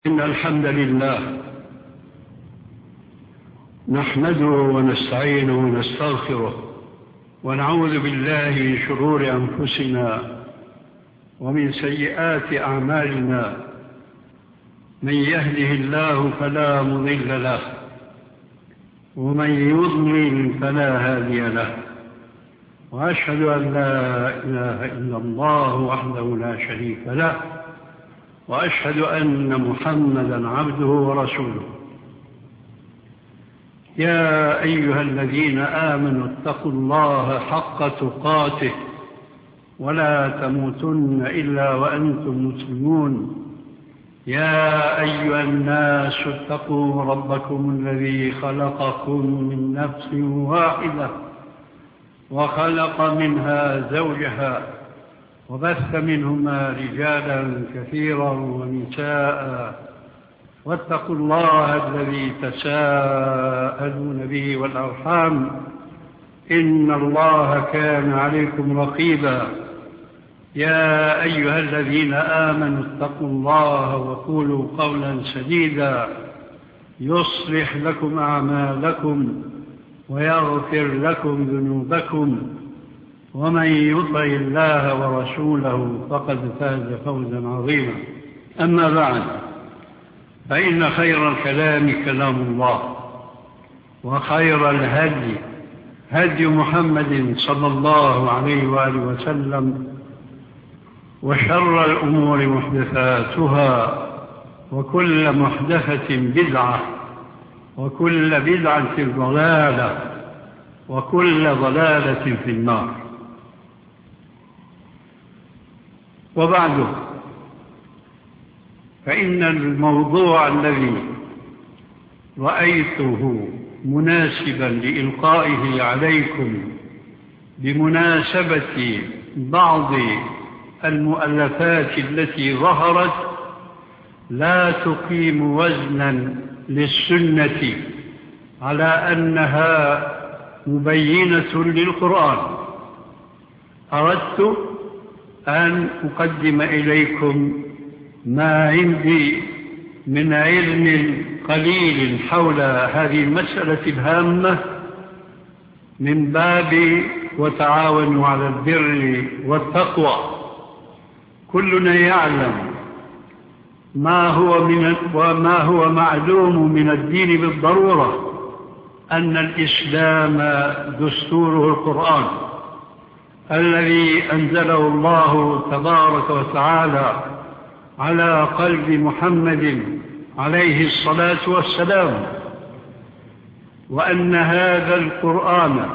إن الحمد لله نحمده ونستعينه ونستغفره ونعوذ بالله من شرور أنفسنا ومن سيئات أعمالنا. من يهده الله فلا مضل له ومن يضلل فلا هادي له، وأشهد أن لا إله إلا الله وحده لا شريك له، وأشهد أن محمدا عبده ورسوله. يا أيها الذين آمنوا اتقوا الله حق تقاته ولا تموتن إلا وأنتم مسلمون. يا أيها الناس اتقوا ربكم الذي خلقكم من نفس واحدة وخلق منها زوجها وبث منهما رجالا كثيرا ونساء، واتقوا الله الذي تساءلون به والأرحام إن الله كان عليكم رقيبا. يا أيها الذين آمنوا اتقوا الله وقولوا قولا سديدا يصلح لكم أعمالكم ويغفر لكم ذنوبكم، ومن يطع الله ورسوله فقد فاز فوزا عظيما. أما بعد، فإن خير الكلام كلام الله، وخير الهدي هدي محمد صلى الله عليه وآله وسلم، وشر الأمور محدثاتها، وكل محدثة بدعة، وكل بدعة ضلالة، وكل ضلالة في النار. وبعده، فإن الموضوع الذي رأيته مناسبا لإلقائه عليكم بمناسبة بعض المؤلفات التي ظهرت لا تقيم وزنا للسنة على أنها مبينة للقرآن، أردت أن أقدم إليكم ما عندي من علم قليل حول هذه المسألة الهامة، من باب وتعاونوا على البر والتقوى. كلنا يعلم ما هو معلوم من الدين بالضرورة، أن الإسلام دستوره القرآن الذي أنزله الله تبارك وتعالى على قلب محمد عليه الصلاة والسلام، وأن هذا القرآن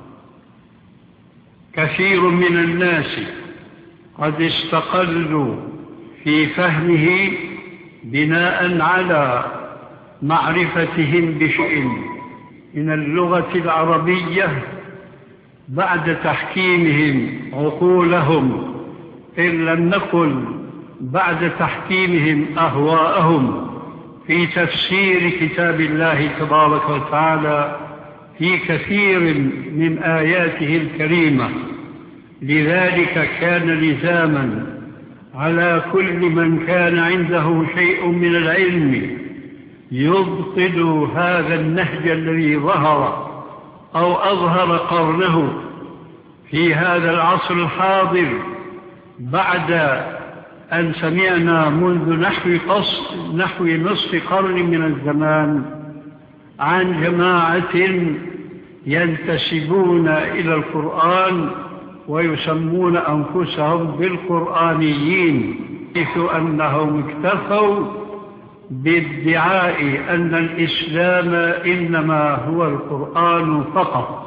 كثير من الناس قد استقلوا في فهمه بناء على معرفتهم بشيء من اللغة العربية بعد تحكيمهم عقولهم، إن لم نقل بعد تحكيمهم أهواءهم في تفسير كتاب الله تبارك وتعالى في كثير من آياته الكريمة. لذلك كان لزاما على كل من كان عنده شيء من العلم يبطل هذا النهج الذي ظهر أو أظهر قرنه في هذا العصر الحاضر، بعد أن سمعنا منذ نحو نصف قرن من الزمان عن جماعة ينتسبون إلى القرآن ويسمون أنفسهم بالقرآنيين، حيث أنهم اكتفوا بادعاء أن الإسلام إنما هو القرآن فقط.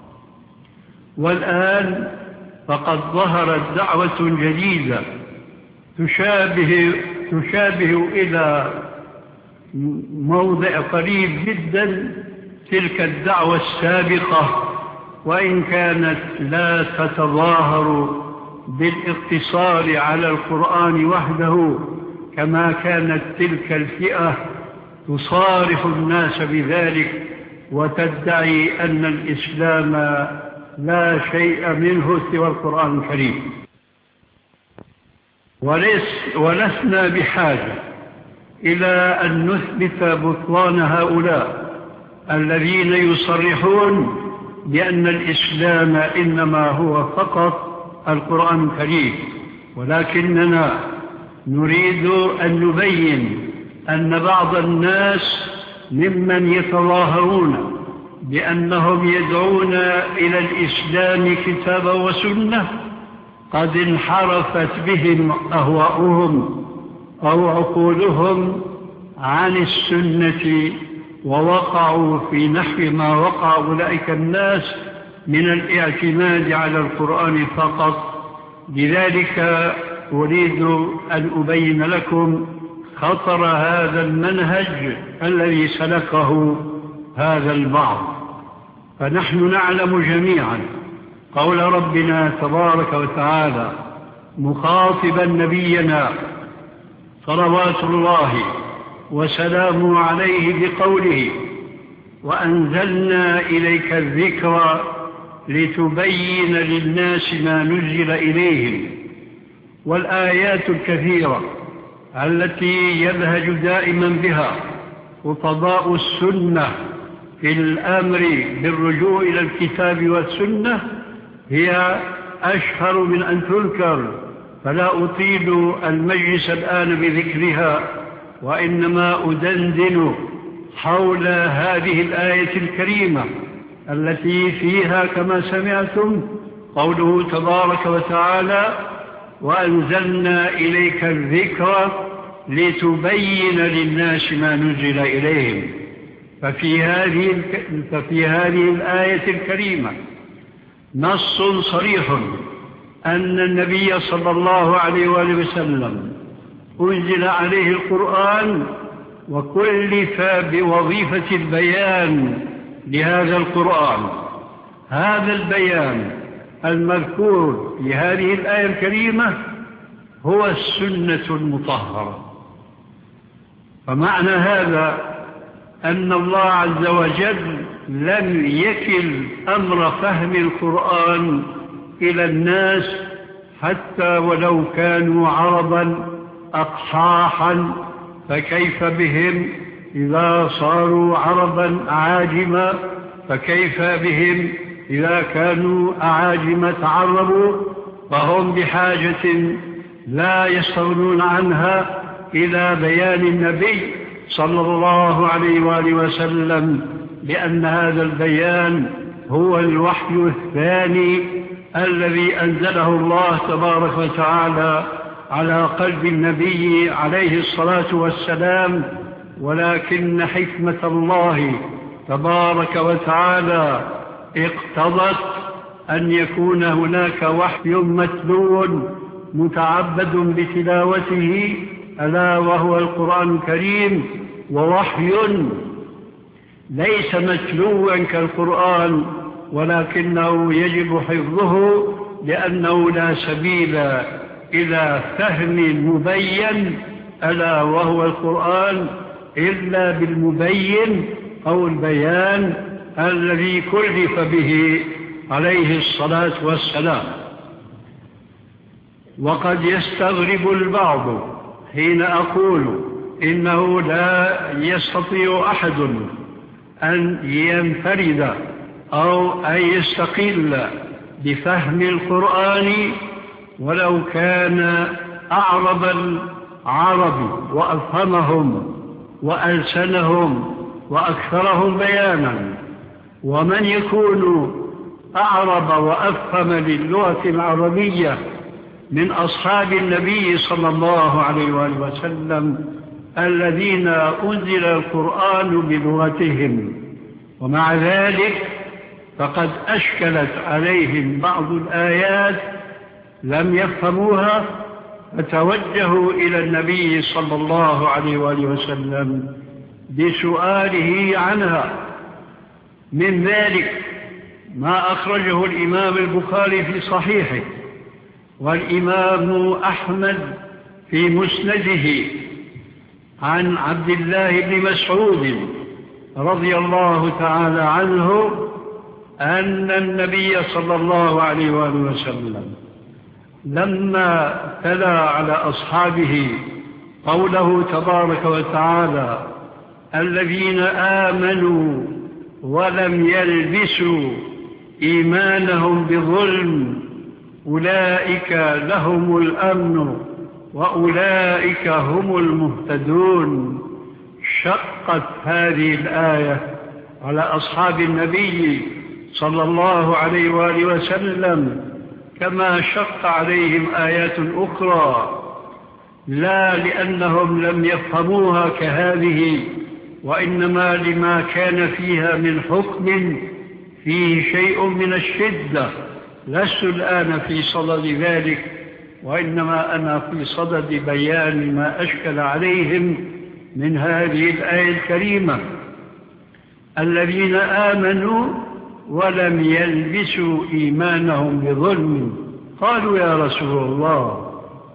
والآن فقد ظهرت دعوة جديدة تشابه إلى موضع قريب جدا تلك الدعوة السابقة، وإن كانت لا تتظاهر بالاقتصار على القرآن وحده كما كانت تلك الفئة تصارح الناس بذلك وتدعي أن الإسلام لا شيء منه سوى القرآن الكريم. ولسنا بحاجة إلى أن نثبت بطلان هؤلاء الذين يصرحون بأن الإسلام إنما هو فقط القرآن الكريم، ولكننا نريد أن نبين أن بعض الناس ممن يتظاهرون بأنهم يدعون إلى الإسلام كتابا وسنة قد انحرفت بهم أهواؤهم أو عقولهم عن السنة، ووقعوا في نحو ما وقع أولئك الناس من الاعتماد على القرآن فقط. لذلك أريد أن أبين لكم خطر هذا المنهج الذي سلكه هذا البعض. فنحن نعلم جميعا قول ربنا تبارك وتعالى مخاطبا نبينا صلوات الله وسلامه عليه بقوله: وأنزلنا إليك الذكر لتبين للناس ما نزل إليهم. والآيات الكثيرة التي يلهج دائما بها خطباء السنة في الأمر بالرجوع إلى الكتاب والسنة هي أشهر من أن تذكر، فلا أطيل المجلس الآن بذكرها، وإنما أدندن حول هذه الآية الكريمة التي فيها كما سمعتم قوله تبارك وتعالى: وأنزلنا إليك الذكر لتبين للناس ما نزل إليهم. ففي هذه الآية الكريمة نص صريح أن النبي صلى الله عليه وآله وسلم أنزل عليه القرآن وكلف بوظيفة البيان لهذا القرآن. هذا البيان المذكور في هذه الآية الكريمة هو السنة المطهرة. فمعنى هذا أن الله عز وجل لم يكل أمر فهم القرآن إلى الناس حتى ولو كانوا عربا أقحاحا، فكيف بهم إذا صاروا عربا أعاجما؟ فكيف بهم إذا كانوا أعاجم تعربوا؟ فهم بحاجة لا يستغنون عنها إلى بيان النبي صلى الله عليه وآله وسلم، لأن هذا البيان هو الوحي الثاني الذي أنزله الله تبارك وتعالى على قلب النبي عليه الصلاة والسلام. ولكن حكمة الله تبارك وتعالى اقتضت أن يكون هناك وحي متلو متعبد بتلاوته ألا وهو القرآن الكريم، ووحي ليس متلوا كالقرآن ولكنه يجب حفظه، لأنه لا سبيل إلى فهم المبين ألا وهو القرآن إلا بالمبين أو البيان الذي كلف به عليه الصلاة والسلام. وقد يستغرب البعض حين أقول إنه لا يستطيع أحد أن ينفرد أو أن يستقل بفهم القرآن ولو كان أعرب العرب وأفهمهم وألسنهم وأكثرهم بيانا. ومن يكون أعرب وأفهم للغة العربية من أصحاب النبي صلى الله عليه وآله وسلم الذين أنزل القرآن بلغتهم، ومع ذلك فقد أشكلت عليهم بعض الآيات لم يفهموها، فتوجهوا إلى النبي صلى الله عليه وآله وسلم بسؤاله عنها. من ذلك ما أخرجه الإمام البخاري في صحيحه والإمام أحمد في مسنده عن عبد الله بن مسعود رضي الله تعالى عنه أن النبي صلى الله عليه وآله وسلم لما تلا على أصحابه قوله تبارك وتعالى: الذين آمنوا ولم يلبسوا إيمانهم بظلم أولئك لهم الأمن وأولئك هم المهتدون. شقت هذه الآية على أصحاب النبي صلى الله عليه وآله وسلم كما شق عليهم آيات أخرى، لا لأنهم لم يفهموها كهذه، وإنما لما كان فيها من حكم فيه شيء من الشدة. لست الآن في صدد ذلك، وإنما أنا في صدد بيان ما أشكل عليهم من هذه الآية الكريمة: الذين آمنوا ولم يلبسوا إيمانهم بظلم. قالوا: يا رسول الله،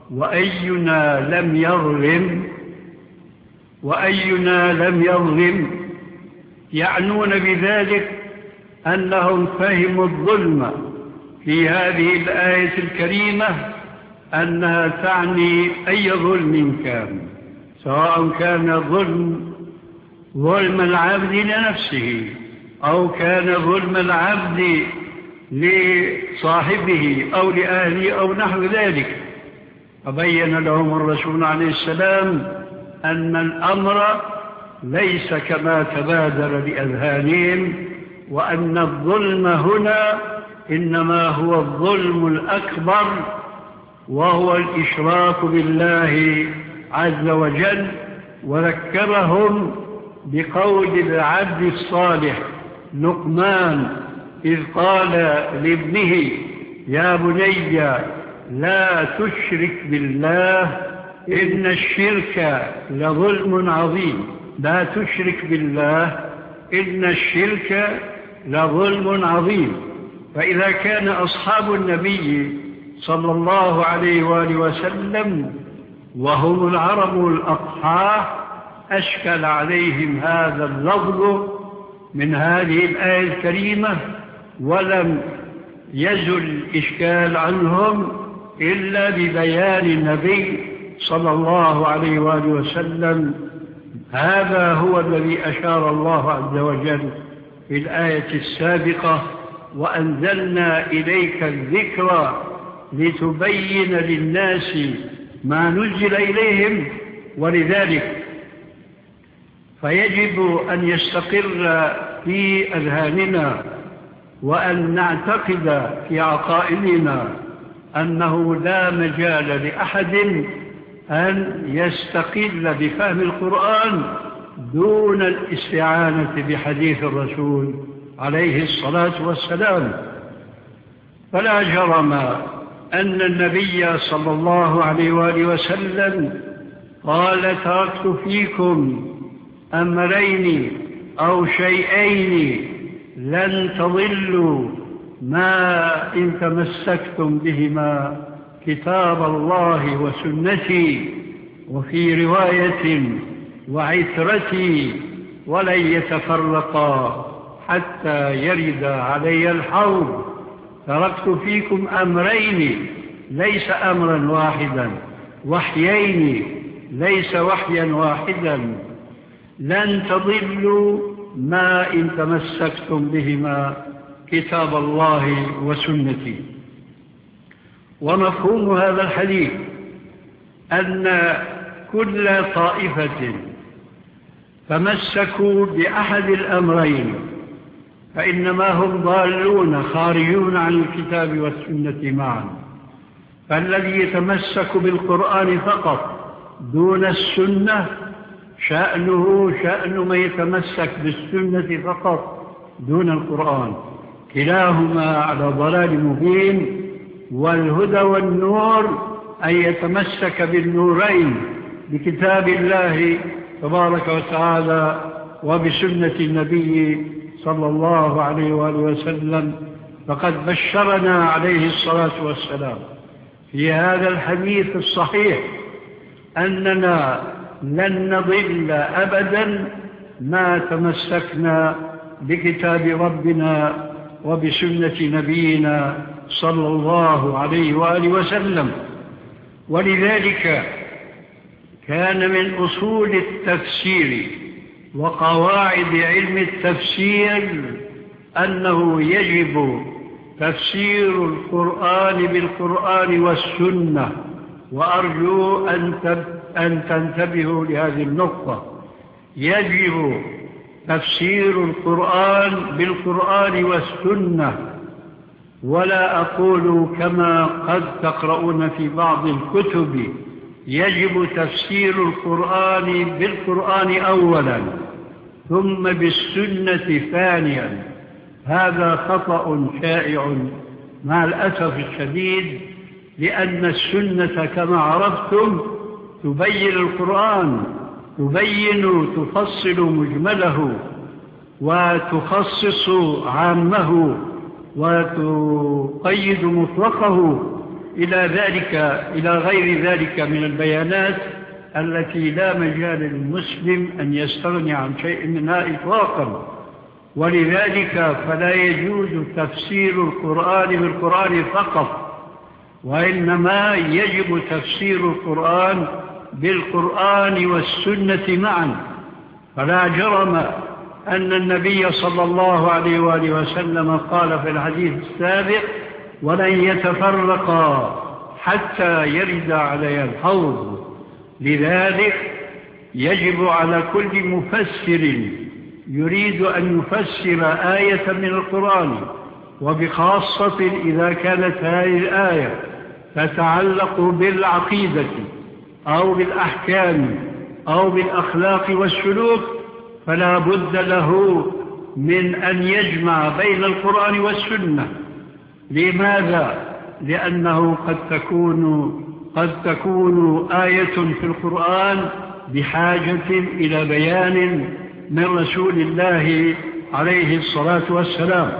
وأينا لم يظلم؟ يعنون بذلك أنهم فهموا الظلم في هذه الآية الكريمة أنها تعني أي ظلم كان، سواء كان ظلم العبد لنفسه أو كان ظلم العبد لصاحبه أو لأهله أو نحو ذلك. فبين لهم الرسول عليه السلام أن الأمر ليس كما تبادر لأذهانهم، وأن الظلم هنا إنما هو الظلم الأكبر، وهو الإشراك بالله عز وجل. وذكرهم بقول العبد الصالح لقمان إذ قال لابنه: يا بني لا تشرك بالله إن الشرك لظلم عظيم. لا تشرك بالله إن الشرك لظلم عظيم. فإذا كان أصحاب النبي صلى الله عليه وآله وسلم وهم العرب الأقحاء أشكل عليهم هذا اللفظ من هذه الآية الكريمة، ولم يزل الإشكال عنهم إلا ببيان النبي صلى الله عليه وآله وسلم. هذا هو الذي أشار الله عز وجل في الآية السابقة: وأنزلنا إليك الذكر لتبين للناس ما نزل إليهم. ولذلك فيجب أن يستقر في أذهاننا وأن نعتقد في عقائدنا أنه لا مجال لأحد أن يستقل بفهم القرآن دون الاستعانة بحديث الرسول عليه الصلاة والسلام. فلا جرم أن النبي صلى الله عليه وآله وسلم قال: تركت فيكم أمرين أو شيئين لن تضلوا ما إن تمسكتم بهما، كتاب الله وسنتي، وفي رواية وعترتي، ولن يتفرقا حتى يرد علي الحوض. تركت فيكم أمرين، ليس أمرا واحدا، وحيين، ليس وحيا واحدا، لن تضلوا ما إن تمسكتم بهما، كتاب الله وسنتي. ومفهوم هذا الحديث أن كل طائفة تمسكوا بأحد الأمرين فإنما هم ضالون خارجون عن الكتاب والسنة معا. فالذي يتمسك بالقرآن فقط دون السنة شأنه شأن من يتمسك بالسنة فقط دون القرآن، كلاهما على ضلال مبين. والهدى والنور أن يتمسك بالنورين، بكتاب الله تبارك وتعالى وبسنة النبي صلى الله عليه وآله وسلم. فقد بشرنا عليه الصلاة والسلام في هذا الحديث الصحيح أننا لن نضل أبدا ما تمسكنا بكتاب ربنا وبسنة نبينا صلى الله عليه وآله وسلم. ولذلك كان من أصول التفسير وقواعد علم التفسير أنه يجب تفسير القرآن بالقرآن والسنة، وأرجو أن تنتبهوا لهذه النقطة. يجب تفسير القرآن بالقرآن والسنة، ولا أقول كما قد تقرؤون في بعض الكتب يجب تفسير القرآن بالقرآن أولا ثم بالسنة ثانيا. هذا خطأ شائع مع الأسف الشديد، لأن السنة كما عرفتم تبين القرآن، تفصل مجمله وتخصص عامه وتقيد مطلقه إلى غير ذلك من البيانات التي لا مجال للمسلم أن يستغني عن شيء منها إطلاقا. ولذلك فلا يجوز تفسير القرآن بالقرآن فقط، وإنما يجب تفسير القرآن بالقرآن والسنة معا. فلا جرم أن النبي صلى الله عليه وآله وسلم قال في الحديث السابق: ولن يتفرقا حتى يرد علي الحوض. لذلك يجب على كل مفسر يريد أن يفسر آية من القرآن، وبخاصة إذا كانت هذه الآية تتعلق بالعقيدة أو بالأحكام أو بالأخلاق والسلوك، فلا بد له من أن يجمع بين القرآن والسنة. لماذا؟ لأنه قد تكون آية في القرآن بحاجة إلى بيان من رسول الله عليه الصلاة والسلام.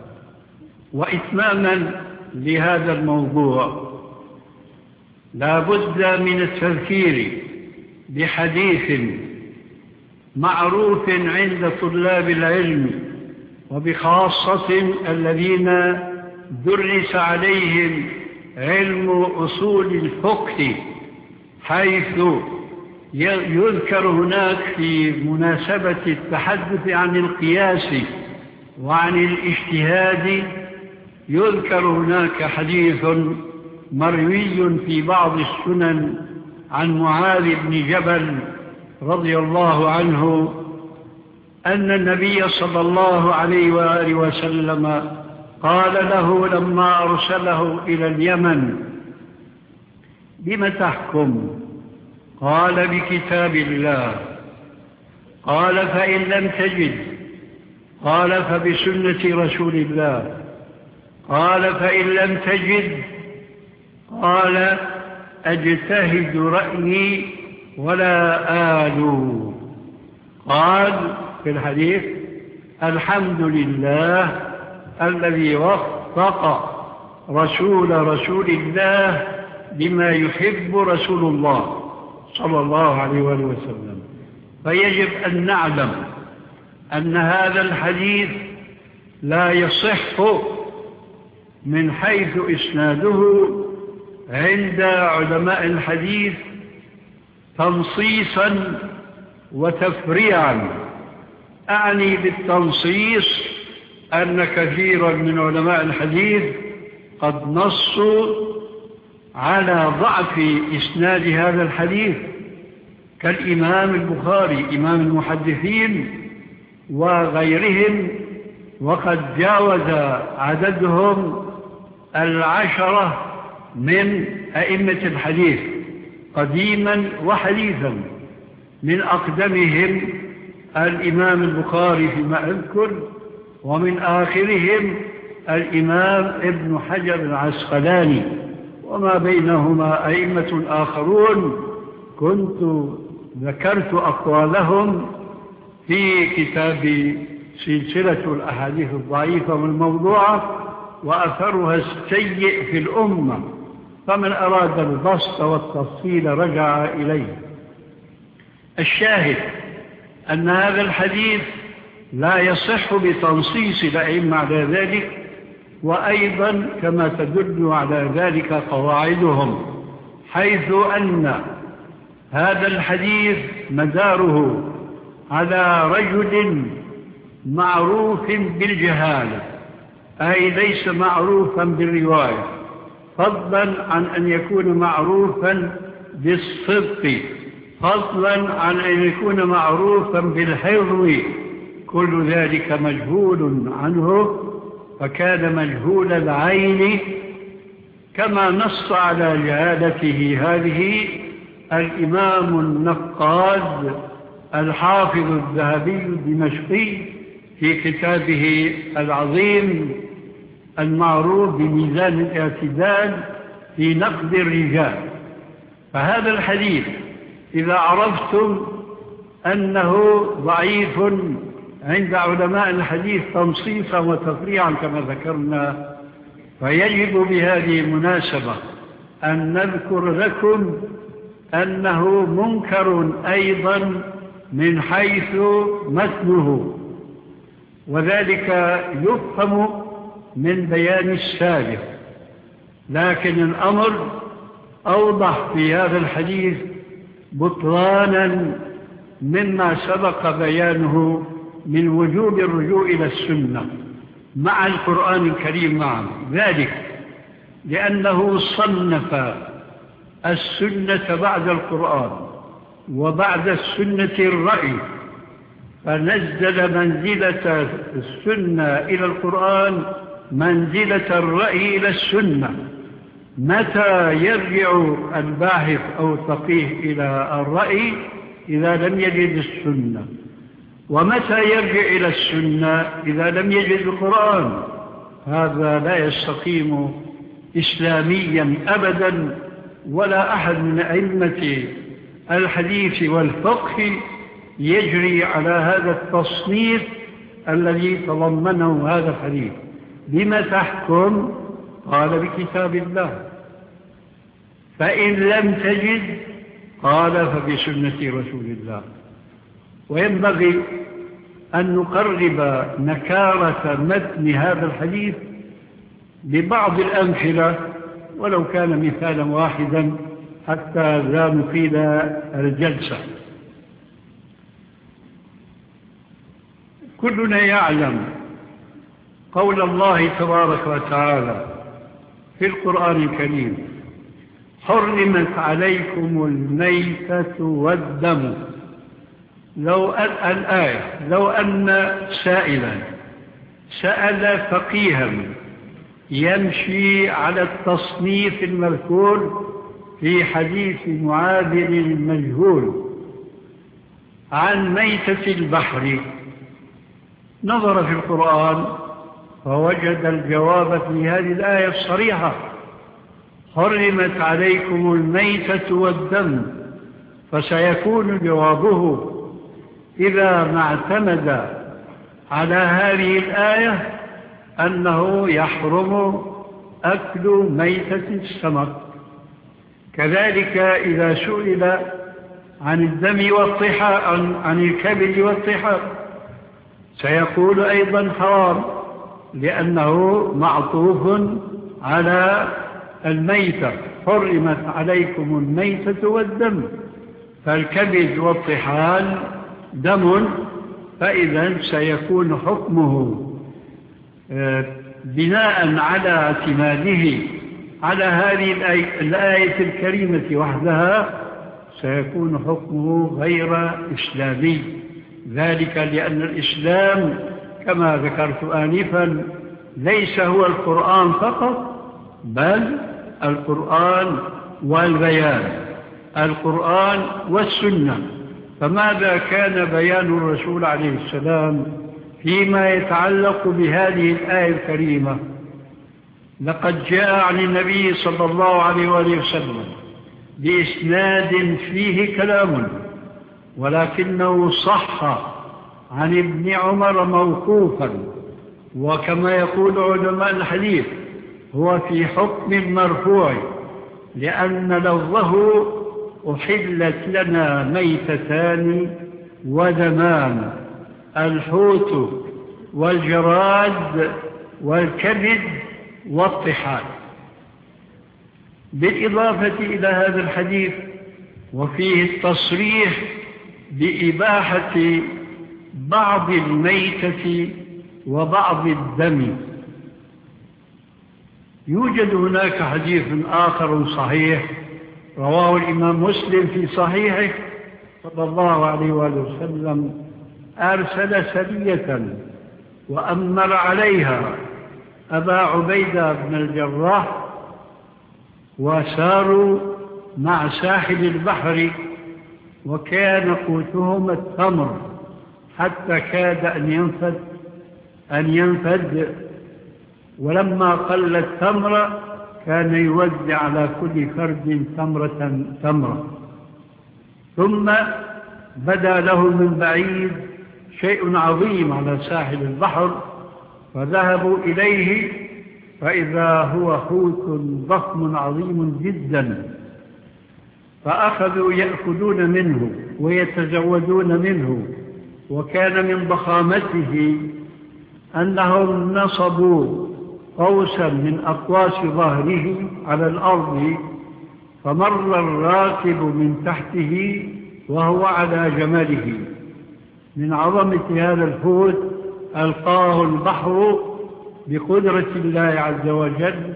وإتماما لهذا الموضوع لا بد من التذكير بحديث معروف عند طلاب العلم، وبخاصة الذين درس عليهم علم أصول الفقه، حيث يذكر هناك في مناسبة التحدث عن القياس وعن الاجتهاد، يذكر هناك حديث مروي في بعض السنن عن معاذ بن جبل رضي الله عنه أن النبي صلى الله عليه وآله وسلم قال له لما أرسله إلى اليمن: بم تحكم؟ قال: بكتاب الله. قال: فإن لم تجد؟ قال: فبسنة رسول الله. قال: فإن لم تجد؟ قال: أجتهد رأيي ولا آلو. قال في الحديث: الحمد لله الذي وفق رسول الله بما يحب رسول الله صلى الله عليه وآله وسلم. فيجب أن نعلم أن هذا الحديث لا يصح من حيث إسناده عند علماء الحديث تنصيصا وتفريعا. أعني بالتنصيص أن كثيرا من علماء الحديث قد نصوا على ضعف إسناد هذا الحديث، كالإمام البخاري إمام المحدثين وغيرهم، وقد جاوز عددهم 10 من أئمة الحديث قديما وحديثا، من أقدمهم الإمام البخاري فيما أذكر، ومن آخرهم الإمام ابن حجر العسقلاني، وما بينهما أئمة آخرون كنت ذكرت أقوالهم في كتاب سلسلة الأحاديث الضعيفة والموضوعة وأثرها السيء في الأمة، فمن أراد البسط والتفصيل رجع إليه. الشاهد أن هذا الحديث لا يصح بتنصيص الأئمة على ذلك، وأيضا كما تدل على ذلك قواعدهم، حيث أن هذا الحديث مداره على رجل معروف بالجهالة، أي ليس معروفا بالرواية، فضلا عن أن يكون معروفا بالصدق، فضلا عن أن يكون معروفا بالحفظ، كل ذلك مجهول عنه، فكان مجهول العين كما نص على جهالته هذه الإمام النقاد الحافظ الذهبي الدمشقي في كتابه العظيم المعروف بميزان الاعتدال في نقد الرجال. فهذا الحديث إذا عرفتم أنه ضعيف عند علماء الحديث تنصيصا وتفريعا كما ذكرنا، فيجب بهذه المناسبة أن نذكر لكم أنه منكر أيضا من حيث متنه، وذلك يفهم من بيان السابق، لكن الأمر أوضح في هذا الحديث بطلانا مما سبق بيانه من وجوب الرجوع إلى السنة مع القرآن الكريم معا، ذلك لأنه صنف السنة بعد القرآن وبعد السنة الرأي، فنزل منزلة السنة إلى القرآن منزلة الرأي إلى السنة. متى يرجع الباحث أو الفقيه إلى الرأي؟ إذا لم يجد السنة. ومتى يرجع إلى السنة؟ إذا لم يجد القرآن. هذا لا يستقيم إسلاميا أبدا، ولا أحد من أئمة الحديث والفقه يجري على هذا التصنيف الذي تضمنه هذا الحديث. بما تحكم؟ قال بكتاب الله، فإن لم تجد قال فبسنة رسول الله. وينبغي أن نقرب نكارة متن هذا الحديث ببعض الأمثلة ولو كان مثالا واحدا حتى لا نطيل الجلسة. كلنا يعلم قول الله تبارك وتعالى في القرآن الكريم: حرمت عليكم الميتة والدم. لو أن سائلا سأل فقيها يمشي على التصنيف المذكور في حديث معاذ المجهول عن ميتة البحر، نظر في القرآن فوجد الجواب في هذه الآية الصريحة: حرمت عليكم الميتة والدم. فسيكون جوابه إذا ما اعتمد على هذه الآية أنه يحرم أكل ميتة السمك. كذلك إذا سئل عن الدم والطحال، عن الكبد والطحال، سيقول أيضا حرام، لأنه معطوف على الميتة: حرمت عليكم الميتة والدم. فالكبد والطحال دم، فإذا سيكون حكمه بناء على اعتماده على هذه الآية الكريمة وحدها سيكون حكمه غير إسلامي. ذلك لأن الإسلام كما ذكرت آنفا ليس هو القرآن فقط، بل القرآن والبيان، القرآن والسنة. فماذا كان بيان الرسول عليه السلام فيما يتعلق بهذه الآية الكريمة؟ لقد جاء عن النبي صلى الله عليه وآله وسلم بإسناد فيه كلام، ولكنه صح عن ابن عمر موقوفا، وكما يقول علماء الحديث هو في حكم مرفوع، لأن لفظه: أحلت لنا ميتتان ودمان، الحوت والجراد والكبد والطحال. بالإضافة إلى هذا الحديث وفيه التصريح بإباحة بعض الميتة وبعض الدم. يوجد هناك حديث آخر صحيح رواه الإمام مسلم في صحيحه صلى الله عليه وآله وسلم: أرسل سرية وأمر عليها أبا عبيدة بن الجراح، وساروا مع ساحل البحر، وكان قوتهم التمر حتى كاد أن ينفد، ولما قل التمر كان يوزع على كل فرد تمرة. ثم بدا له من بعيد شيء عظيم على ساحل البحر، فذهبوا إليه فإذا هو حوت ضخم عظيم جدا، فأخذوا يأكلون منه ويتزودون منه. وكان من ضخامته أنهم نصبوا قوسا من أقواس ظهره على الأرض، فمر الراكب من تحته وهو على جمله. من عظمة هذا الحوت ألقاه البحر بقدرة الله عز وجل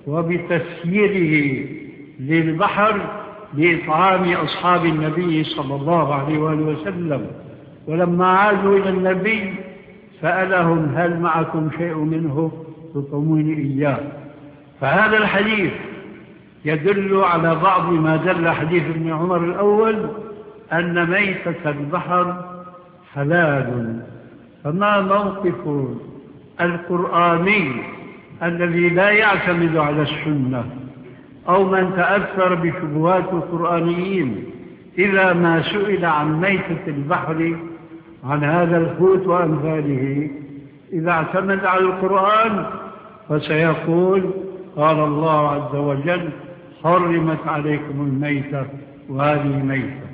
وبتسييره للبحر لإطعام أصحاب النبي صلى الله عليه وآله وسلم. ولما عادوا إلى النبي سألهم: هل معكم شيء منه تطعمون إياه؟ فهذا الحديث يدل على بعض ما دل حديث ابن عمر الأول، أن ميتة البحر حلال. فما موقف القرآني الذي لا يعتمد على السنة أو من تأثر بشبهات القرآنيين إذا ما سئل عن ميتة البحر عن هذا الحوت وأمثاله؟ إذا اعتمد على القرآن فسيقول: قال الله عز وجل: حرمت عليكم الميتة وهذه ميتة.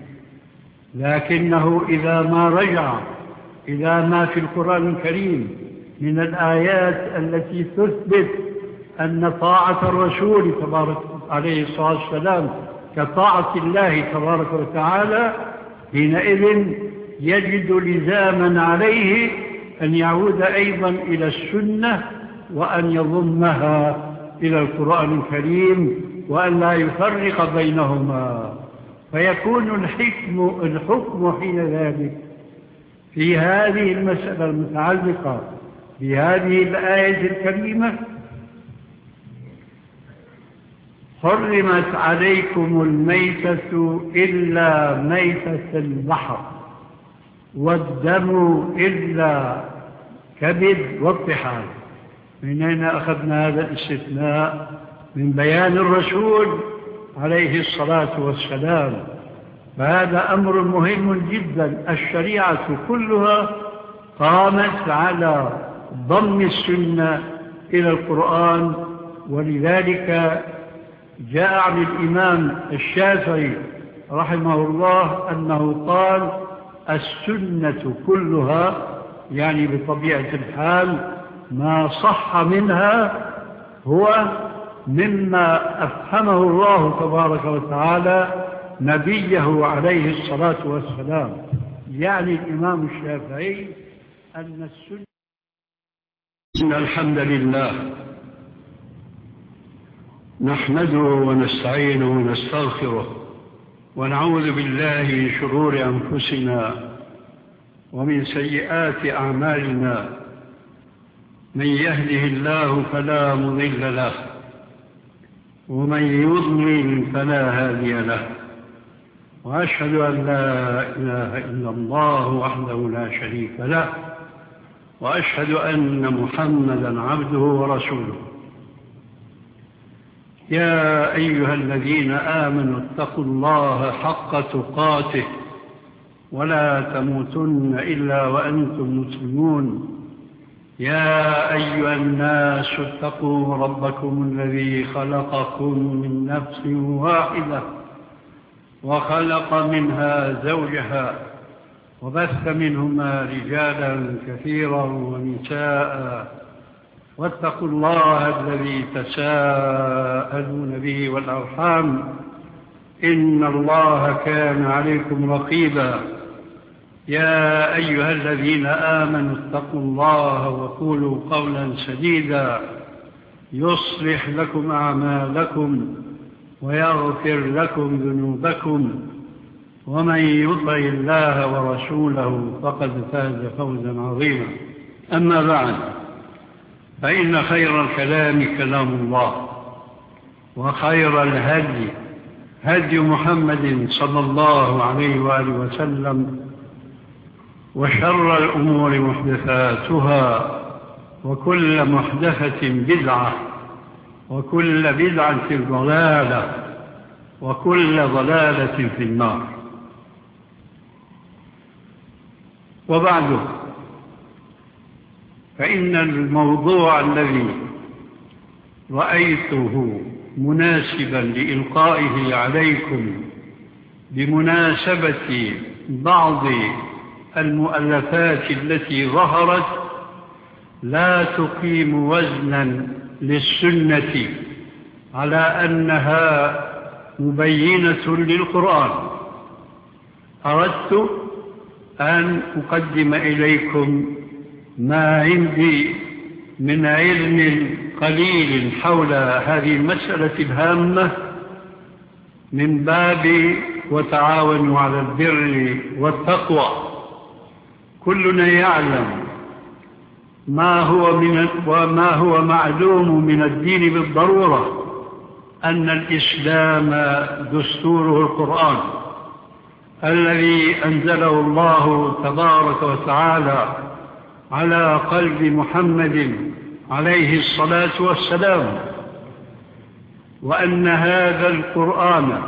لكنه إذا ما رجع إلى ما في القرآن الكريم من الآيات التي تثبت أن طاعة الرسول تبارك عليه الصلاة والسلام كطاعة الله تبارك وتعالى، حينئذ يجد لزاما عليه أن يعود أيضا إلى السنة وأن يضمها إلى القرآن الكريم وأن لا يفرق بينهما. فيكون الحكم حين ذلك في هذه المسألة المتعلقة بهذه الآية الكريمة: حرمت عليكم الميتة إلا ميتة البحر، والدم إلا كبد والطحال. من أين أخذنا هذا الاستثناء؟ من بيان الرسول عليه الصلاة والسلام. فهذا أمر مهم جدا. الشريعة كلها قامت على ضم السنة إلى القرآن، ولذلك جاء عن الإمام الشافعي رحمه الله أنه قال: السنة كلها، يعني بطبيعة الحال ما صح منها هو مما أفهمه الله تبارك وتعالى نبيه عليه الصلاة والسلام. يعني الإمام الشافعي أن السنة إن الحمد لله نحمده ونستعينه ونستغفره ونعوذ بالله من شرور أنفسنا ومن سيئات أعمالنا. من يهده الله فلا مضل له ومن يضلل فلا هادي له، وأشهد أن لا إله إلا الله وحده لا شريك له، وأشهد أن محمدا عبده ورسوله. يا أيها الذين آمنوا اتقوا الله حق تقاته ولا تموتن إلا وأنتم مسلمون. يا أيها الناس اتقوا ربكم الذي خلقكم من نفس واحدة وخلق منها زوجها وبث منهما رجالا كثيرا ونساء، واتقوا الله الذي تساءلون به والأرحام، إن الله كان عليكم رقيبا. يا أيها الذين آمنوا اتقوا الله وقولوا قولا سديدا يصلح لكم أعمالكم ويغفر لكم ذنوبكم، ومن يطع الله ورسوله فقد فاز فوزا عظيما. أما بعد، فإن خير الكلام كلام الله، وخير الهدي هدي محمد صلى الله عليه وآله وسلم، وشر الأمور محدثاتها، وكل محدثة بدعة، وكل بدعة ضلالة، وكل ضلالة في النار. وبعد، فإن الموضوع الذي رأيته مناسبا لإلقائه عليكم بمناسبة بعض المؤلفات التي ظهرت لا تقيم وزنا للسنة على أنها مبينة للقرآن، أردت أن أقدم إليكم ما عندي من علم قليل حول هذه المسألة الهامة، من باب وتعاونوا على البر والتقوى. كلنا يعلم ما هو معلوم من الدين بالضرورة، أن الإسلام دستوره القرآن الذي أنزله الله تبارك وتعالى على قلب محمد عليه الصلاة والسلام، وأن هذا القرآن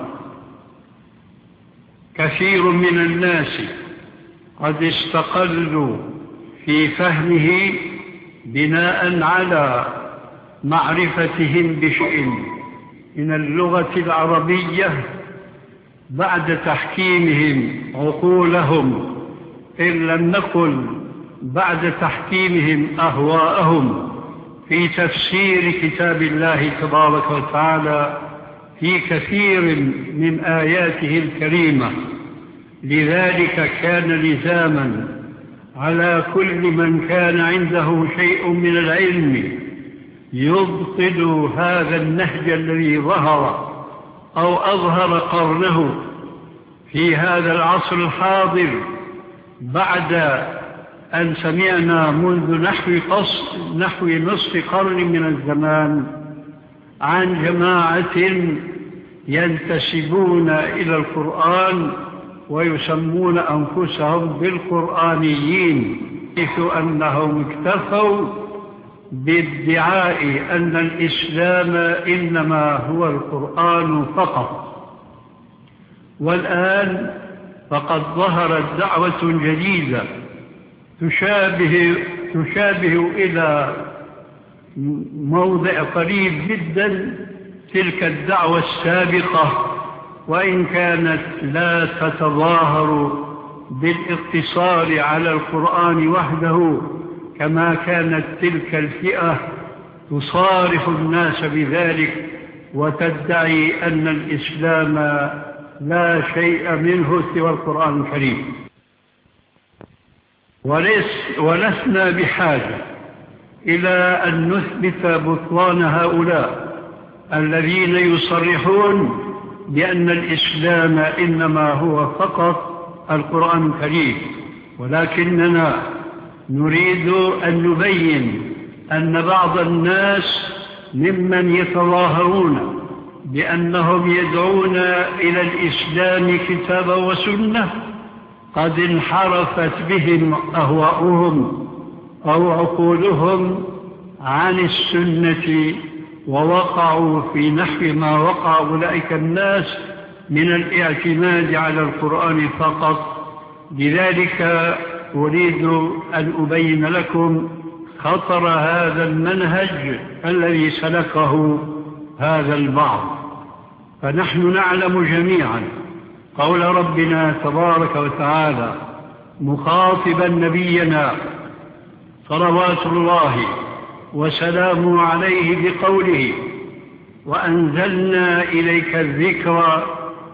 كثير من الناس قد استقلوا في فهمه بناء على معرفتهم بشيء من اللغة العربية بعد تحكيمهم عقولهم، إن لم نقل بعد تحكيمهم أهواءهم في تفسير كتاب الله تبارك وتعالى في كثير من آياته الكريمة. لذلك كان لزاما على كل من كان عنده شيء من العلم يبطل هذا النهج الذي ظهر أو أظهر قرنه في هذا العصر الحاضر، بعد أن سمعنا منذ نحو نصف قرن من الزمان عن جماعة ينتسبون إلى القرآن ويسمون أنفسهم بالقرآنيين، حيث أنهم اكتفوا بادعاء أن الإسلام إنما هو القرآن فقط. والآن فقد ظهرت دعوة جديدة تشابه إلى موضع قريب جدا تلك الدعوة السابقة، وإن كانت لا تتظاهر بالاقتصار على القرآن وحده كما كانت تلك الفئة تصارح الناس بذلك وتدعي أن الإسلام لا شيء منه سوى القرآن الكريم. ولسنا بحاجة إلى أن نثبت بطلان هؤلاء الذين يصرحون بأن الإسلام إنما هو فقط القرآن الكريم، ولكننا نريد أن نبين أن بعض الناس ممن يتظاهرون بأنهم يدعون إلى الإسلام كتابا وسنة قد انحرفت بهم أهواؤهم أو عقولهم عن السنة، ووقعوا في نحو ما وقع أولئك الناس من الاعتماد على القرآن فقط. لذلك أريد أن أبين لكم خطر هذا المنهج الذي سلكه هذا البعض. فنحن نعلم جميعا قول ربنا تبارك وتعالى مخاطبا نبينا صلوات الله وسلامه عليه بقوله: وأنزلنا إليك الذكر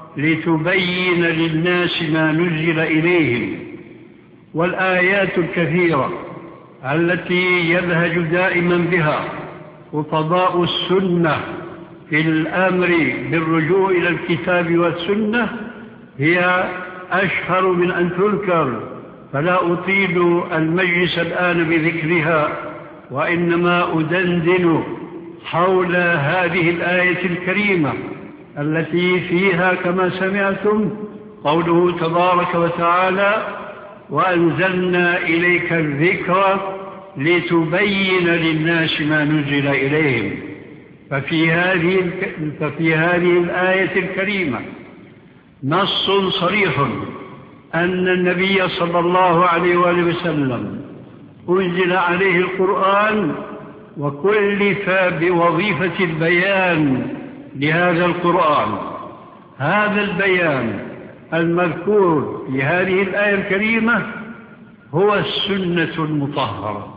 لتبين للناس ما نزل إليهم. والآيات الكثيرة التي يلهج دائما بها خطباء السنة في الأمر بالرجوع إلى الكتاب والسنة هي أشهر من أن تذكر، فلا أطيل المجلس الآن بذكرها، وإنما أدندن حول هذه الآية الكريمة التي فيها كما سمعتم قوله تبارك وتعالى: وأنزلنا إليك الذكر لتبين للناس ما نزل إليهم. ففي هذه الآية الكريمة نص صريح أن النبي صلى الله عليه وآله وسلم أنزل عليه القرآن وكلف بوظيفة البيان لهذا القرآن. هذا البيان المذكور في هذه الآية الكريمة هو السنة المطهرة.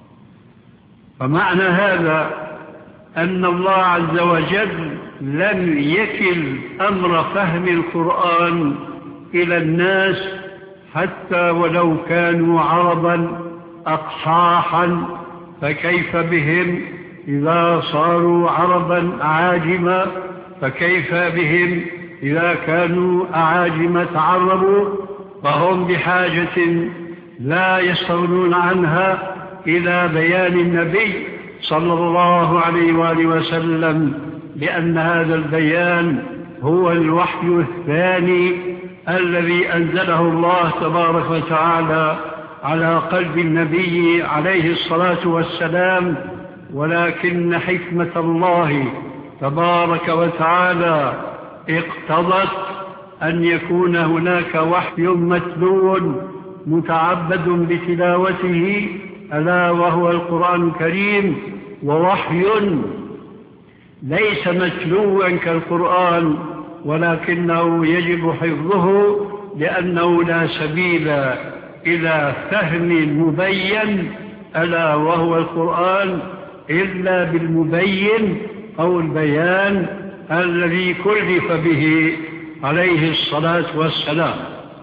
فمعنى هذا أن الله عز وجل لم يكل أمر فهم القرآن إلى الناس حتى ولو كانوا عربا أقحاحا، فكيف بهم إذا صاروا عربا أعاجما؟ فكيف بهم إذا كانوا أعاجم تعربوا؟ فهم بحاجة لا يستغنون عنها إلى بيان النبي صلى الله عليه وآله وسلم، لأن هذا البيان هو الوحي الثاني الذي أنزله الله تبارك وتعالى على قلب النبي عليه الصلاة والسلام. ولكن حكمة الله تبارك وتعالى اقتضت أن يكون هناك وحي متلو متعبد بتلاوته، ألا وهو القرآن الكريم، ووحي ليس متلوا كالقرآن ولكنه يجب حفظه، لأنه لا سبيل إلى فهم المبين ألا وهو القرآن إلا بالمبين أو البيان الذي كلف به عليه الصلاة والسلام.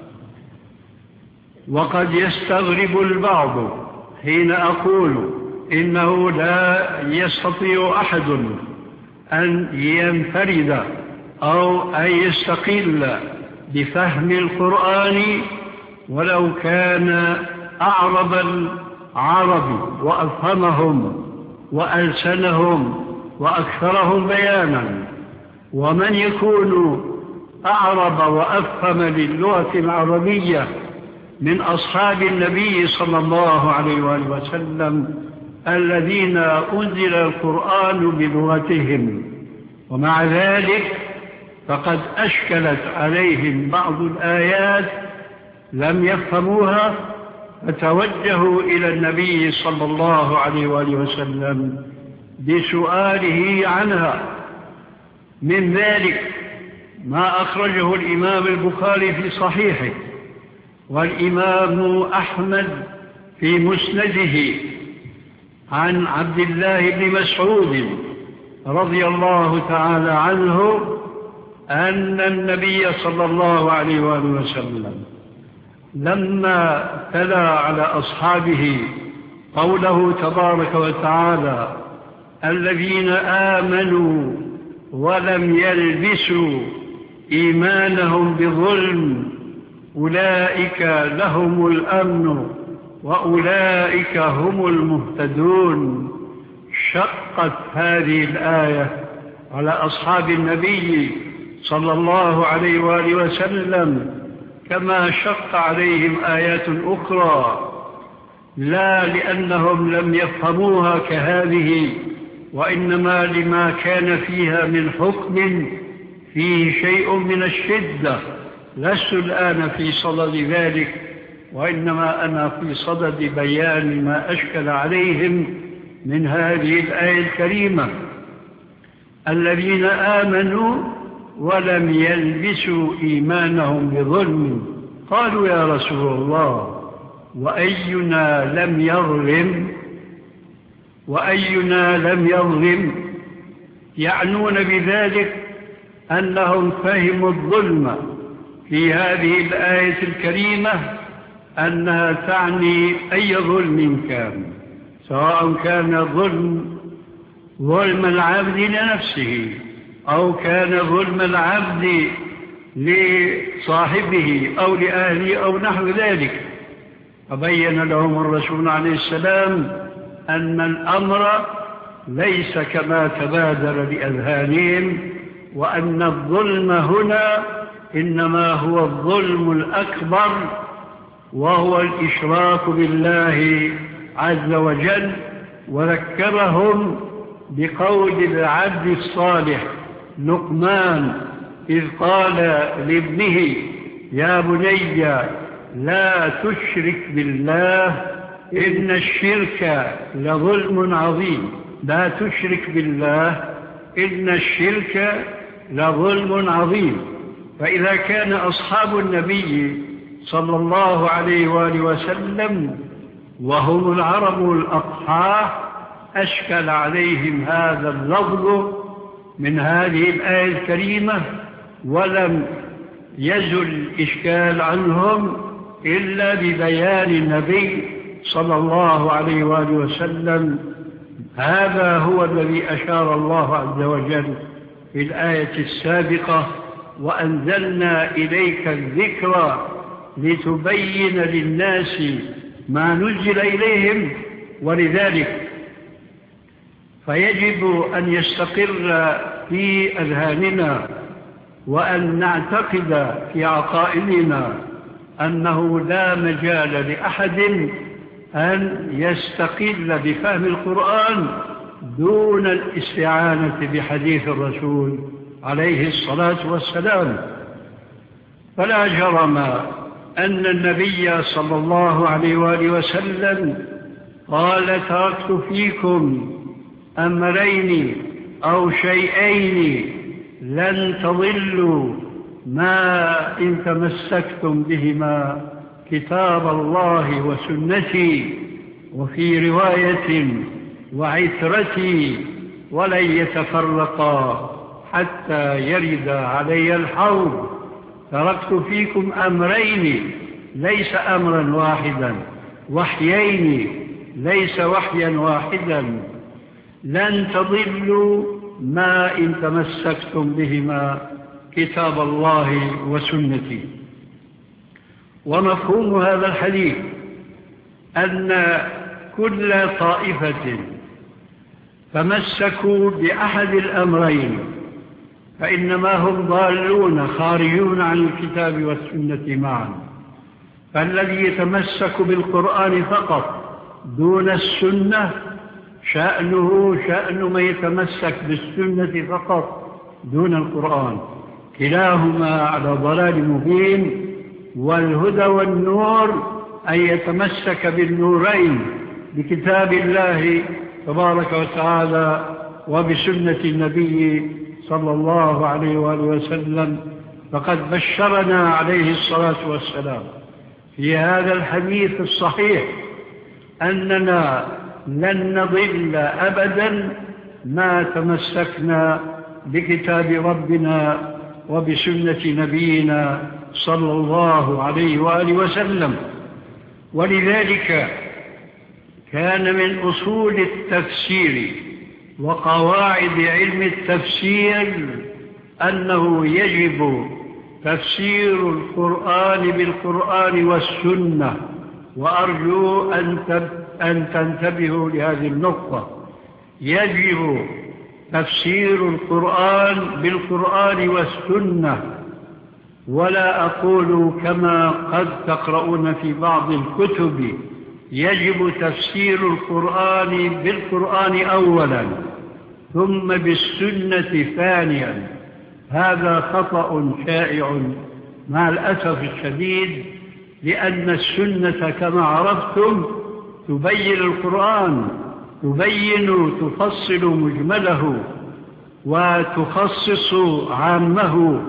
وقد يستغرب البعض حين أقول إنه لا يستطيع أحد أن ينفرد أو أن يستقل بفهم القرآن ولو كان أعرب العرب وأفهمهم وألسنهم وأكثرهم بيانا. ومن يكون أعرب وأفهم للغة العربية من أصحاب النبي صلى الله عليه وآله وسلم الذين أنزل القرآن بلغتهم، ومع ذلك فقد أشكلت عليهم بعض الآيات لم يفهموها، فتوجهوا إلى النبي صلى الله عليه وآله وسلم بسؤاله عنها. من ذلك ما أخرجه الإمام البخاري في صحيحه، والإمام أحمد في مسنده، عن عبد الله بن مسعود رضي الله تعالى عنه أن النبي صلى الله عليه وآله وسلم لما تلا على أصحابه قوله تبارك وتعالى: الذين آمنوا ولم يلبسوا إيمانهم بظلم أولئك لهم الأمن وأولئك هم المهتدون، شقت هذه الآية على أصحاب النبي صلى الله عليه وآله وسلم كما شق عليهم آيات أخرى، لا لأنهم لم يفهموها كهذه، وإنما لما كان فيها من حكم فيه شيء من الشدة. لست الآن في صدد ذلك، وإنما أنا في صدد بيان ما أشكل عليهم من هذه الآية الكريمة: الذين آمنوا ولم يلبسوا إيمانهم بظلم. قالوا: يا رسول الله، وأينا لم يظلم؟ يعنون بذلك أنهم فهموا الظلم في هذه الآية الكريمة أنها تعني أي ظلم كان، سواء كان ظلم العبد لنفسه أو كان ظلم العبد لصاحبه أو لأهله أو نحو ذلك. فبين لهم الرسول عليه السلام أن الأمر ليس كما تبادر لأذهانهم، وأن الظلم هنا إنما هو الظلم الأكبر، وهو الإشراك بالله عز وجل. وذكرهم بقول العبد الصالح لقمان إذ قال لابنه يا بني لا تشرك بالله إن الشرك لظلم عظيم. لا تشرك بالله إن الشرك لظلم عظيم. فإذا كان أصحاب النبي صلى الله عليه وآله وسلم وهم العرب الأقحاء أشكل عليهم هذا اللفظ من هذه الآية الكريمة، ولم يزل الإشكال عنهم إلا ببيان النبي صلى الله عليه وآله وسلم. هذا هو الذي أشار الله عز وجل في الآية السابقة وأنزلنا إليك الذكر لتبين للناس ما نزل إليهم. ولذلك فيجب أن يستقر في أذهاننا وأن نعتقد في عقائدنا أنه لا مجال لأحد أن يستقل بفهم القرآن دون الاستعانة بحديث الرسول عليه الصلاة والسلام. فلا جرم أن النبي صلى الله عليه وآله وسلم قال تركت فيكم أمرين أو شيئين لن تضلوا ما إن تمسكتم بهما كتاب الله وسنتي، وفي رواية وعترتي، ولن يتفرقا حتى يرد علي الحوض. تركت فيكم أمرين ليس أمرا واحدا، وحيين ليس وحيا واحدا، لن تضلوا ما إن تمسكتم بهما كتاب الله وسنتي. ومفهوم هذا الحديث أن كل طائفة تمسكوا بأحد الأمرين فإنما هم ضالون خارجون عن الكتاب والسنة معا. فالذي يتمسك بالقرآن فقط دون السنة شأنه شأن من يتمسك بالسنة فقط دون القرآن، كلاهما على ضلال مبين. والهدى والنور أن يتمسك بالنورين بكتاب الله تبارك وتعالى وبسنة النبي صلى الله عليه وآله وسلم. فقد بشرنا عليه الصلاة والسلام في هذا الحديث الصحيح أننا لن نضل أبدا ما تمسكنا بكتاب ربنا وبسنة نبينا صلى الله عليه وآله وسلم. ولذلك كان من أصول التفسير وقواعد علم التفسير أنه يجب تفسير القرآن بالقرآن والسنة. وأرجو أن تنتبهوا لهذه النقطة. يجب تفسير القرآن بالقرآن والسنة، ولا أقول كما قد تقرؤون في بعض الكتب يجب تفسير القرآن بالقرآن أولا ثم بالسنة ثانيا. هذا خطأ شائع مع الأسف الشديد، لأن السنة كما عرفتم تبين القرآن، تفصل مجمله وتخصص عامه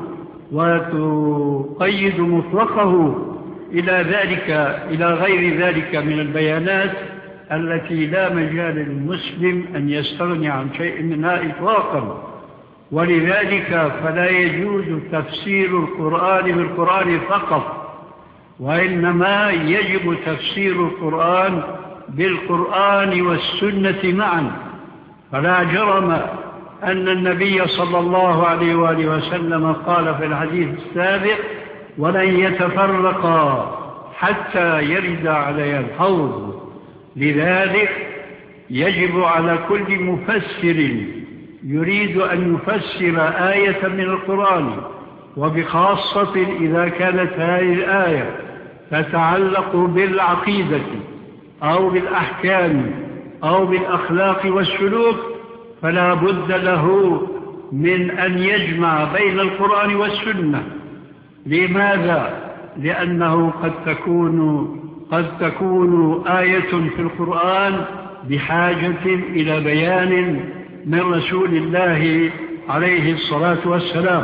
وتقيد مطلقه إلى غير ذلك من البيانات التي لا مجال للمسلم أن يستغني عن شيء منها إطلاقا. ولذلك فلا يجوز تفسير القرآن بالقرآن فقط، وإنما يجب تفسير القرآن بالقرآن والسنة معا. فلا جرم أن النبي صلى الله عليه وآله وسلم قال في الحديث السابق: ولن يتفرقا حتى يرد علي الحوض. لذلك يجب على كل مفسر يريد أن يفسر آية من القرآن، وبخاصة إذا كانت هذه الآية تتعلق بالعقيدة أو بالأحكام أو بالأخلاق والسلوك، فلا بد له من أن يجمع بين القرآن والسنة. لماذا؟ لأنه قد تكون آية في القرآن بحاجة إلى بيان من رسول الله عليه الصلاة والسلام.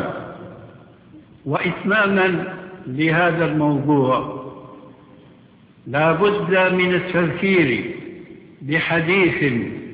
وإتماما لهذا الموضوع لا بد من التذكير بحديث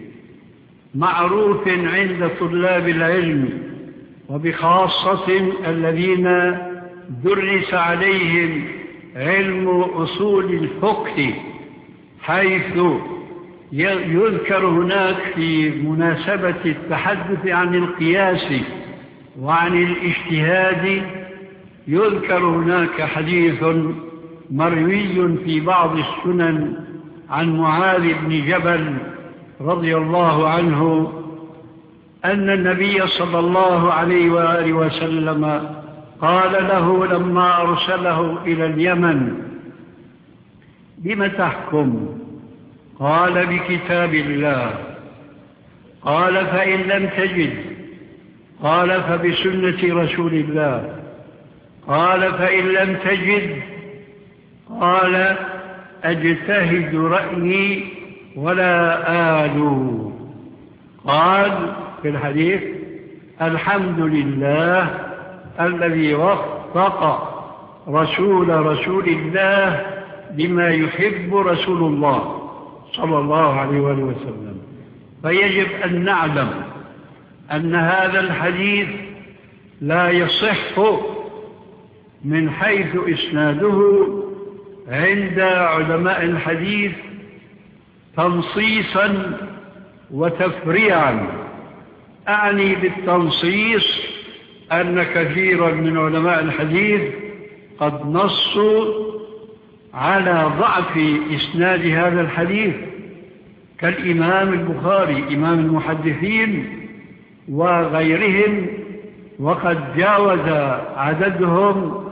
معروف عند طلاب العلم، وبخاصة الذين درس عليهم علم أصول الفقه، حيث يذكر هناك في مناسبة التحدث عن القياس وعن الاجتهاد، يذكر هناك حديث مروي في بعض السنن عن معاذ بن جبل رضي الله عنه أن النبي صلى الله عليه وآله وسلم قال له لما أرسله إلى اليمن: بم تحكم؟ قال: بكتاب الله. قال: فإن لم تجد؟ قال: فبسنة رسول الله. قال: فإن لم تجد؟ قال: أجتهد رأيي ولا آلو. قال في الحديث: الحمد لله الذي وفق رسول الله بما يحب رسول الله صلى الله عليه وآله وسلم. فيجب أن نعلم أن هذا الحديث لا يصح من حيث إسناده عند علماء الحديث تنصيصا وتفريعا. أعني بالتنصيص أن كثيرا من علماء الحديث قد نصوا على ضعف إسناد هذا الحديث، كالإمام البخاري إمام المحدثين وغيرهم، وقد جاوز عددهم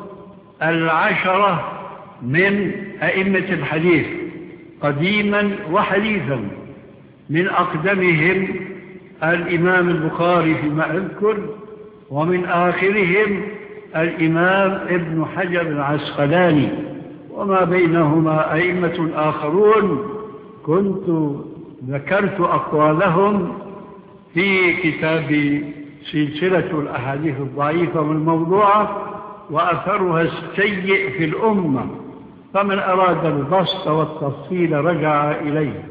10 من أئمة الحديث قديما وحديثا، من أقدمهم الإمام البخاري فيما أذكر، ومن آخرهم الإمام ابن حجر العسقلاني، وما بينهما أئمة آخرون كنت ذكرت أقوالهم في كتاب سلسلة الأحاديث الضعيفة والموضوعة وأثرها السيء في الأمة، فمن أراد البسط والتفصيل رجع إليه.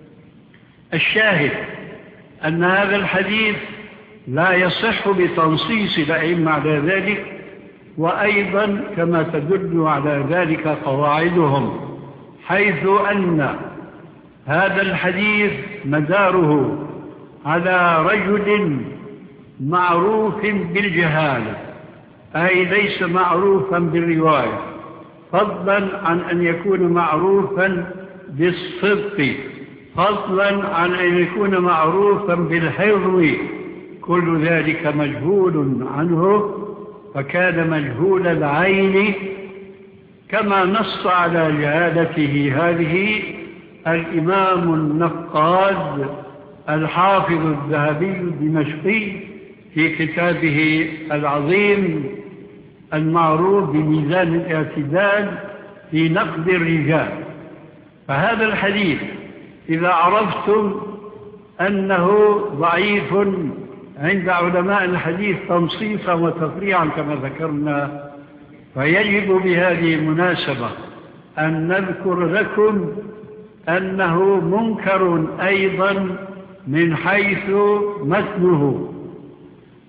الشاهد أن هذا الحديث لا يصح بتنصيص الأئمة على ذلك، وأيضا كما تدل على ذلك قواعدهم، حيث أن هذا الحديث مداره على رجل معروف بالجهالة، أي ليس معروفا بالرواية، فضلا عن أن يكون معروفا بالصدق، فضلا عن أن يكون معروفا بالحفظ، كل ذلك مجهول عنه، فكان مجهول العين، كما نص على جهالته هذه الإمام النقاد الحافظ الذهبي الدمشقي في كتابه العظيم المعروف بميزان الاعتدال في نقد الرجال. فهذا الحديث إذا عرفتم أنه ضعيف عند علماء الحديث تنصيصا وتفريعا كما ذكرنا، فيجب بهذه المناسبة أن نذكر لكم أنه منكر أيضا من حيث متنه،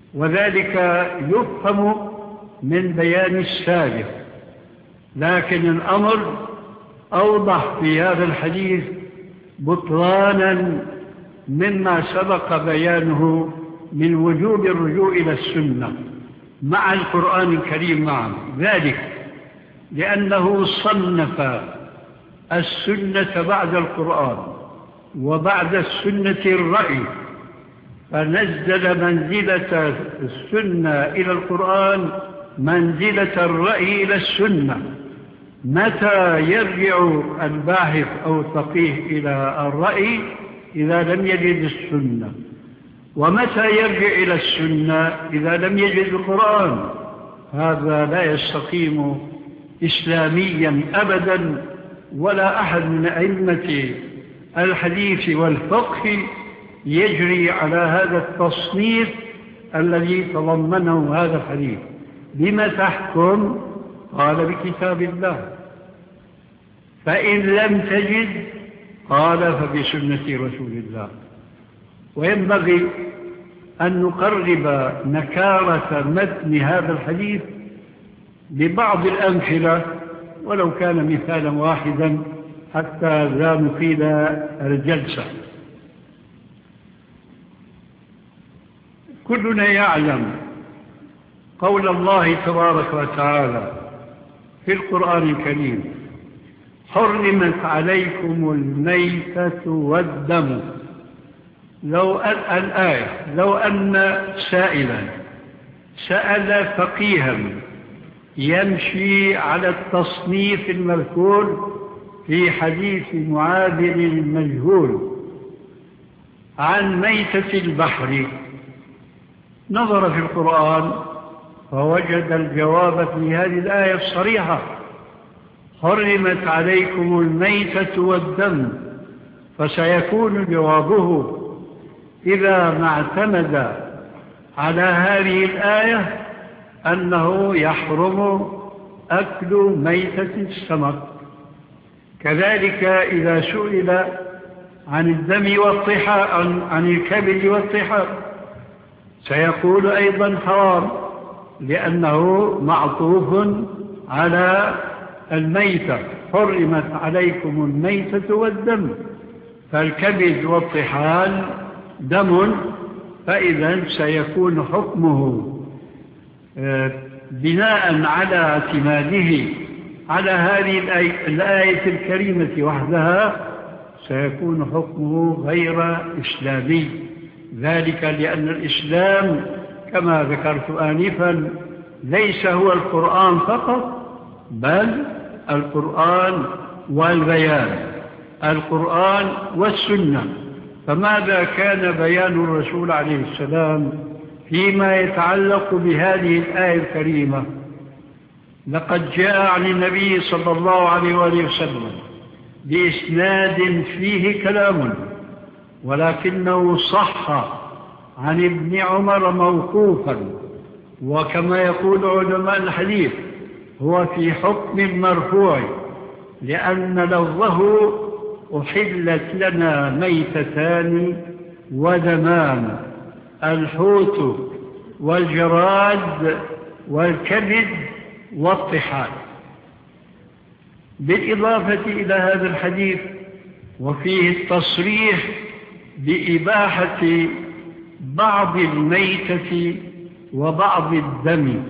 وذلك يفهم من بيان السابق، لكن الأمر أوضح في هذا الحديث بطلانا مما سبق بيانه من وجوب الرجوع إلى السنة مع القرآن الكريم معا، ذلك لأنه صنف السنة بعد القرآن وبعد السنة الرأي، فنزل منزلة السنة إلى القرآن منزلة الرأي إلى السنة. متى يرجع الباحث أو الفقيه إلى الرأي؟ إذا لم يجد السنة. ومتى يرجع إلى السنة؟ إذا لم يجد القرآن. هذا لا يستقيم إسلاميا أبدا، ولا أحد من أئمة الحديث والفقه يجري على هذا التصنيف الذي تضمنه هذا الحديث. بما تحكم؟ قال بكتاب الله، فإن لم تجد قال فبسنة رسول الله. وينبغي أن نقرب نكارة متن هذا الحديث ببعض الأمثلة ولو كان مثالا واحدا حتى لا نطيل الجلسة. كلنا يعلم قول الله تبارك وتعالى في القرآن الكريم: حرمت عليكم الميتة والدم. لو أن سائلا سأل فقيها يمشي على التصنيف المذكور في حديث معاذ المجهول عن ميتة البحر، نظر في القرآن فوجد الجواب في هذه الآية الصريحة: حرمت عليكم الميتة والدم. فسيكون جوابه إذا ما اعتمد على هذه الآية أنه يحرم أكل ميتة السمك. كذلك إذا سئل عن الدم والطحال، عن الكبد والطحال، سيقول أيضا حرام لأنه معطوف على الميتة: حرمت عليكم الميتة والدم. فالكبد والطحال دم، فإذا سيكون حكمه بناء على اعتماده على هذه الآية الكريمة وحدها سيكون حكمه غير إسلامي. ذلك لأن الإسلام كما ذكرت آنفا ليس هو القرآن فقط، بل القرآن والبيان، القرآن والسنة. فماذا كان بيان الرسول عليه السلام فيما يتعلق بهذه الآية الكريمة؟ لقد جاء عن النبي صلى الله عليه وآله وسلم بإسناد فيه كلام، ولكنه صح عن ابن عمر موقوفا، وكما يقول علماء الحديث هو في حكم المرفوع، لأن لفظه: أحلت لنا ميتتان ودمان، الحوت والجراد والكبد والطحال. بالإضافة إلى هذا الحديث وفيه التصريح بإباحة بعض الميتة وبعض الدم.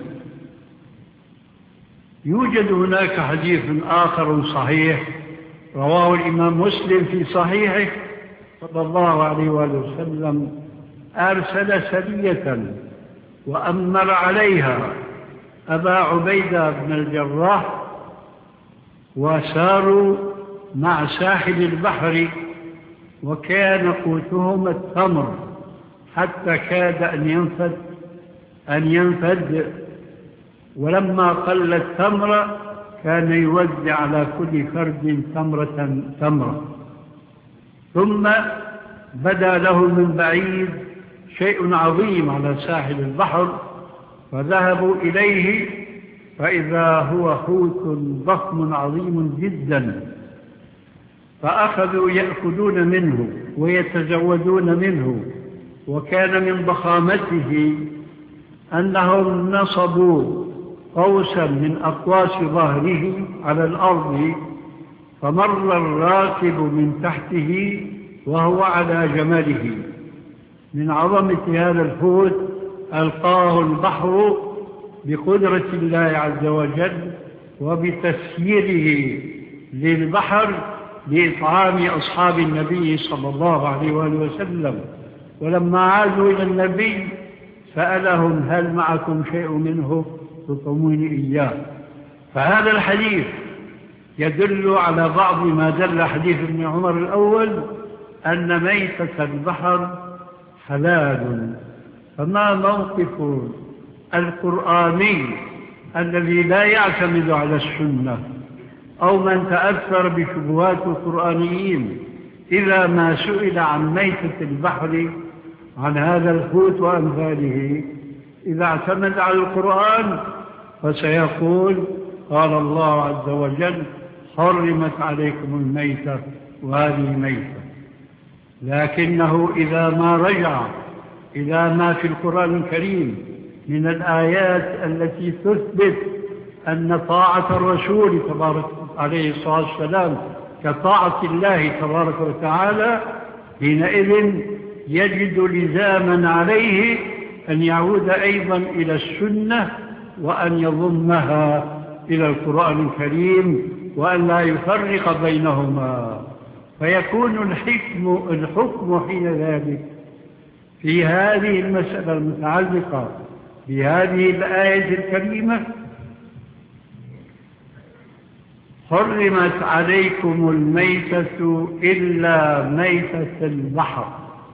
يوجد هناك حديث آخر صحيح رواه الإمام مسلم في صحيحه صلى الله عليه وآله وسلم: أرسل سرية وأمر عليها أبا عبيدة بن الجراح، وساروا مع ساحل البحر، وكان قوتهم التمر حتى كاد أن ينفد، ولما قل التمر كان يوزع على كل فرد تمرة. ثم بدا له من بعيد شيء عظيم على ساحل البحر، فذهبوا إليه فإذا هو حوت ضخم عظيم جدا، فأخذوا يأكلون منه ويتزودون منه، وكان من ضخامته أنهم نصبوا قوسا من أقواس ظهره على الأرض، فمر الراكب من تحته وهو على جمله. من عظمة هذا الحوت ألقاه البحر بقدرة الله عز وجل وبتسييره للبحر لإطعام أصحاب النبي صلى الله عليه وآله وسلم. ولما عادوا إلى النبي سألهم: هل معكم شيء منه تطعمون إياه؟ فهذا الحديث يدل على بعض ما دل حديث ابن عمر الأول، أن ميتة البحر حلال. فما موقف القرآني الذي لا يعتمد على السنة أو من تأثر بشبهات القرآنيين إذا ما سئل عن ميتة البحر عن هذا الحوت وأمثاله؟ إذا اعتمد على القرآن فسيقول: قال الله عز وجل: حرمت عليكم الميتة وهذه ميتة. لكنه إذا ما رجع إلى ما في القرآن الكريم من الآيات التي تثبت أن طاعة الرسول تبارك عليه الصلاة والسلام كطاعة الله تبارك وتعالى، حينئذ يجد لزاما عليه أن يعود أيضا إلى السنة وأن يضمها إلى القرآن الكريم وأن لا يفرق بينهما. فيكون الحكم حين ذلك في هذه المسألة المتعلقة بهذه الآية الكريمة: حرمت عليكم الميتة إلا ميتة البحر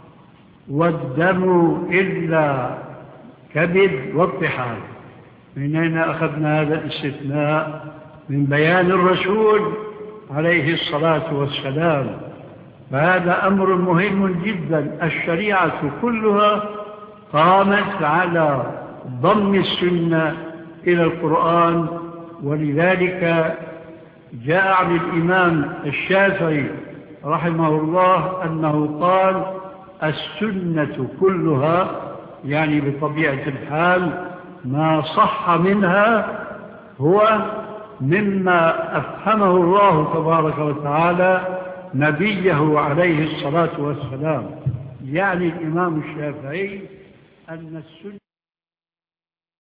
والدم إلا كبد والطحال. من أين أخذنا هذا الاستثناء؟ من بيان الرسول عليه الصلاة والسلام. فهذا أمر مهم جدا. الشريعة كلها قامت على ضم السنة إلى القرآن، ولذلك جاء عن الإمام الشافعي رحمه الله أنه قال: السنة كلها، يعني بطبيعة الحال ما صح منها هو مما أفهمه الله تبارك وتعالى نبيه عليه الصلاة والسلام. يعني الإمام الشافعي أن السنة